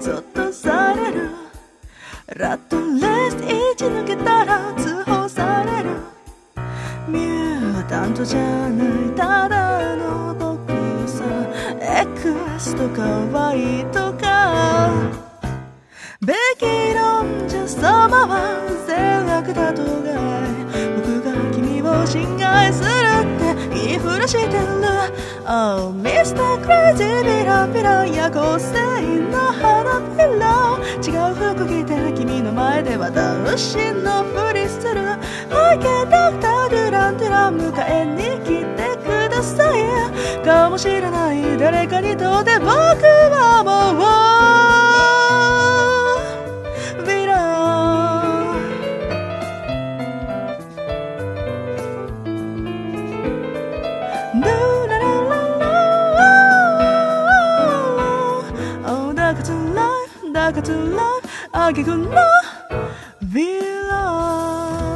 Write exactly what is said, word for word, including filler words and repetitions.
そっとされる。ラットレースいち抜けたら通報される。ミュータントじゃないただの僕さ。 X とか Y とかべき論者様は善悪だとがい、僕が君を侵害するって言いふらしてる。 Oh ミスター Crazy ビラビラ夜行性の花びら、違う服着て君の前で私のふりする。 OK ドクターデュランデュラン迎えに来てください。かもしれない誰かにとって僕はもうヴィラン。ドゥララララ Oh だから to life だから to life あげくのヴィラン。